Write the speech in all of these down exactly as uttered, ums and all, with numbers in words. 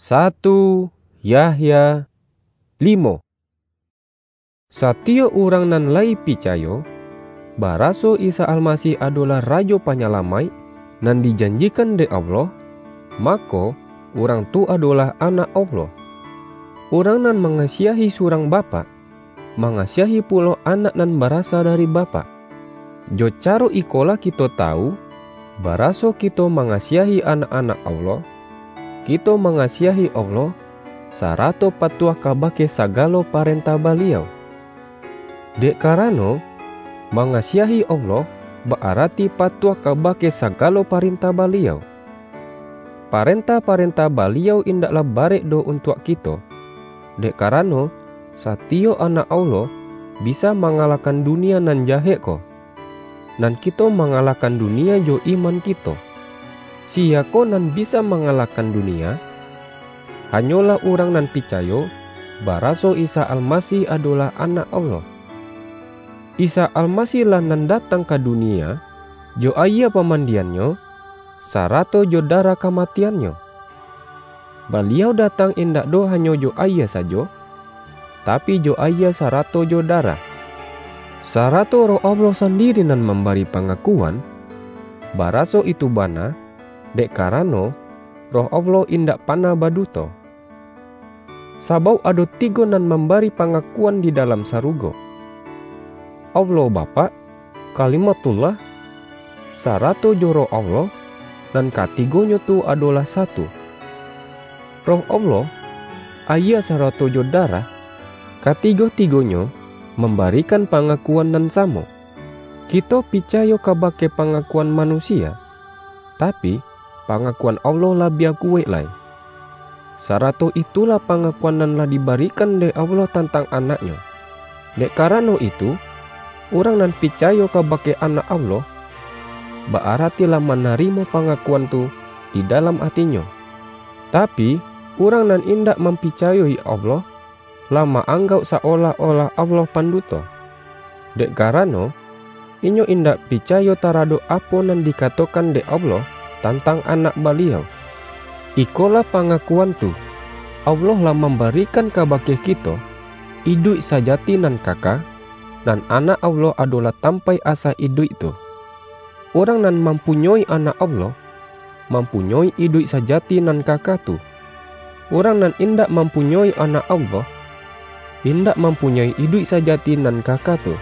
Satu Yahya limo. Satio orang nan lai picayo baraso Isa Almasih adalah Raja Panyalamai nan dijanjikan de Allah, maka orang tu adalah anak Allah. Orang nan mengasihi surang bapa, mengasihi pula anak nan berasal dari bapa. Jo caro ikola kita tahu baraso kita mengasihi anak-anak Allah, kita mengasihi Allah sarato patuah kabake sagalo parentah beliau. Dek karano mengasihi Allah berarti patuah kabake sagalo parentah beliau. Parentah-parentah beliau indaklah barek do untuk kita. Dek karano satio anak Allah bisa mengalahkan dunia nan jahe ko. Nan kita mengalahkan dunia jo iman kita. Siako nan bisa mengalahkan dunia? Hanyalah orang nan picayo baraso Isa Almasih adalah anak Allah. Isa Almasih lah nan datang ke dunia jo ayah pemandiannya sarato jo darah kematiannya. Beliau datang indak do hanya jo ayah saja, tapi jo ayah sarato jo darah. Sarato roh Allah sendiri nan memberi pengakuan baraso itu bana, dek karano roh Allah indak pana baduto. Sabau ada tiga nan memberi pengakuan di dalam sarugo. Allah Bapa, Kalimatullah, sarato jo roh Allah, dan katigonya tu adalah satu. Roh Allah, ayah sarato jo darah, katigo-tigonya memberikan pengakuan nan sama. Kita picayo kabake pengakuan manusia, tapi pengakuan Allah lebih kuat lai. Sarato itulah pengakuan nan lah diberikan de Allah tentang anaknya. Dek karano itu, orang nan picayo kabake anak Allah, berarti lah menerima pengakuan tu di dalam hatinya. Tapi orang nan indak mempicayoi Allah, lama anggap seolah-olah Allah panduto. Dek karano inyo indak picayo tarado apa nan dikatakan de Allah tentang anak beliau. Ikola pengakuan tu, Allah lah memberikan kabake kita hidup sajati nan kaka, dan anak Allah adalah tampai asa hidup itu. Orang nan mempunyai anak Allah, mempunyai hidup sajati nan kaka tu. Orang nan indak mempunyai anak Allah, indak mempunyai hidup sajati nan kaka tu.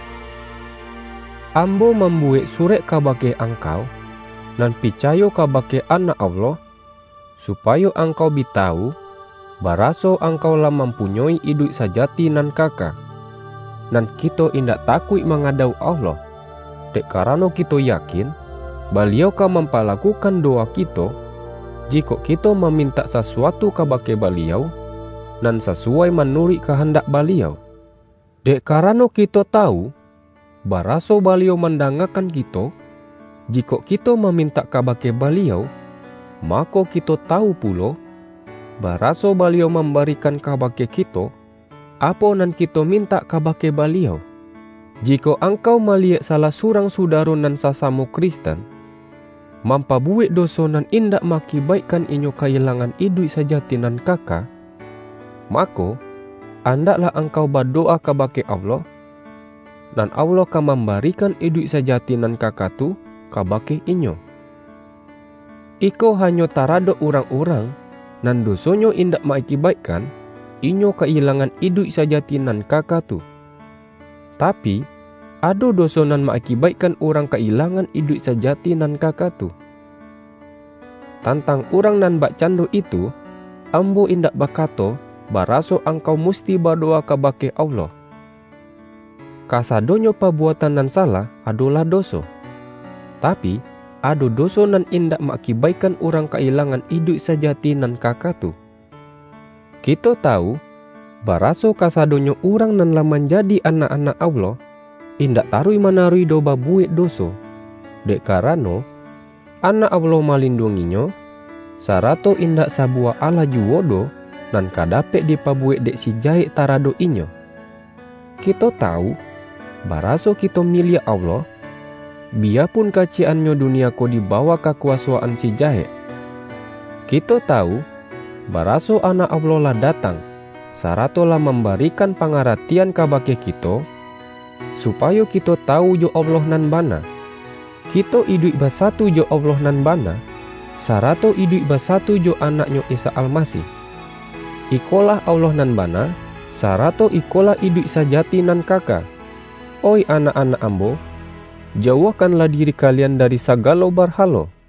Ambo membuat surat kabake engkau, nan picayo kabake anak Allah, supaya engkau bitahu, baraso engkau lah mempunyai hidup sajati nan kaka. Nan kita indak takut mengadau Allah, dek karano kita yakin, beliau ka mempalakukan doa kita, jika kita meminta sesuatu kabake beliau, nan sesuai menurut kehendak beliau. Dek karano kita tahu, baraso beliau mendengarkan kita, jika kita meminta kabake beliau, maka kita tahu pula, baraso beliau memberikan kabake kita, apa nan kita minta kabake beliau. Jika engkau melihat salah surang saudara nan sesama Kristen, mampabuat dosa nan indak makibaikkan inyo kehilangan hidup sajati nan kaka, maka andaklah engkau berdoa kabake Allah, dan Allah akan memberikan hidup sajati nan kaka tu kabake inyo. Iko hanya tarado orang-orang nan dosonyo indak makibaikkan inyo kehilangan hidup sajati nan kaka tu. Tapi ada dosa nan mengakibatkan orang kehilangan hidup sajati nan kaka tu. Tentang orang nan bak cando itu, ambo indak bakato baraso engkau musti berdoa kabake Allah. Kasadonyo perbuatan nan salah adalah dosa. Tapi ada dosa nan indak mengakibatkan orang kehilangan hidup sajati nan kaka tu. Kita tahu, baraso kasadonyo orang nan lah menjadi anak-anak Allah, indak tarui manarui doba buat dosa. Dek karano, anak Allah melindunginya, sarato indak sabuah ala juwodo, nan kadapek dipabuat dek si jahit tarado inyo. Kita tahu, baraso kita milik Allah, biarpun kaciannya dunia ko dibawa kekuasaan si jahit. Kita tahu, baraso Anak Allah lah datang, sarato lah memberikan pangaratian kabake kita, supaya kita tahu jo Allah nan bana. Kita idup bersatu jo Allah nan bana, sarato idup bersatu jo anaknya Isa Almasih. Ikolah Allah nan bana, sarato ikolah idup sajati nan kaka. Oi anak-anak ambo, jauhkanlah diri kalian dari segala berhala.